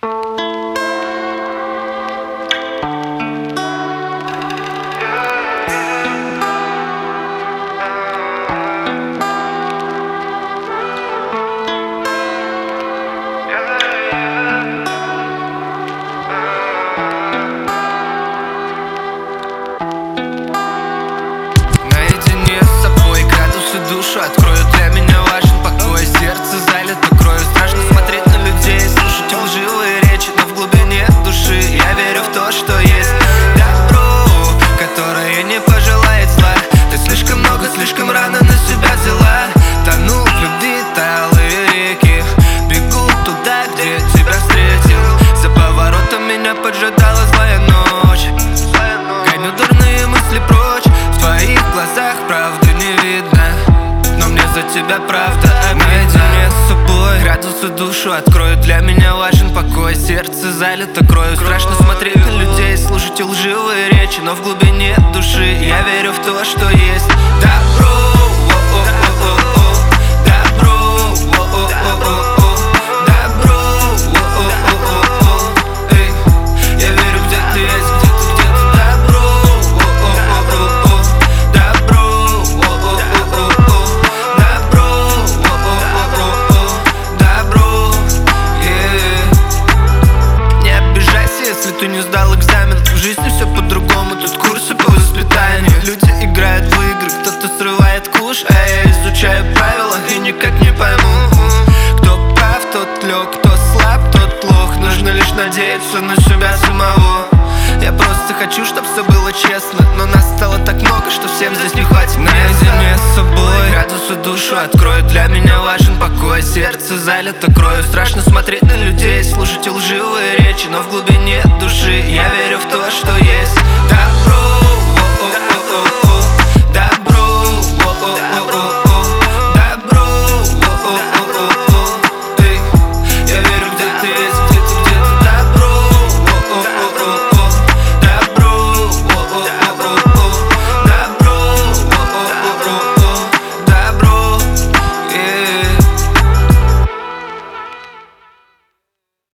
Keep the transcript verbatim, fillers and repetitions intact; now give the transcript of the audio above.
Открою, для меня важен покой. Сердце залито кровью. Страшно смотреть на людей, слушать лживые речи, но в глубине души я верю в то, что есть добро, которое не пожелает зла. Ты слишком много, слишком рано на себя взяла. Тону в любви талые реки, бегу туда, где тебя встретил. За поворотом меня поджидала злая ночь. Гоню дурные мысли прочь. В твоих глазах правды не видно, но мне за тебя правда обидно. Наедине с собой градус и душу открою, для меня важен покой. Сердце залито кровью. Страшно смотреть на людей, слушать лживые речи, но в глубине души я верю в то, что есть добро. Если ты не сдал экзамен, в жизни все по-другому, тут курсы по воспитанию. Люди играют в игры, кто-то срывает куш, а я изучаю правила и никак не пойму, кто прав, тот лег, кто слаб, тот лох. Нужно лишь надеяться на себя самого. Я просто хочу, чтоб все было честно, но нас стало так много, что всем здесь не хватит места. Наедине с собой градус и душу открою, для меня важен покой. Сердце залито кровью. Страшно смотреть на людей, слушать лживые речи, но в глубине души я верю в то, что есть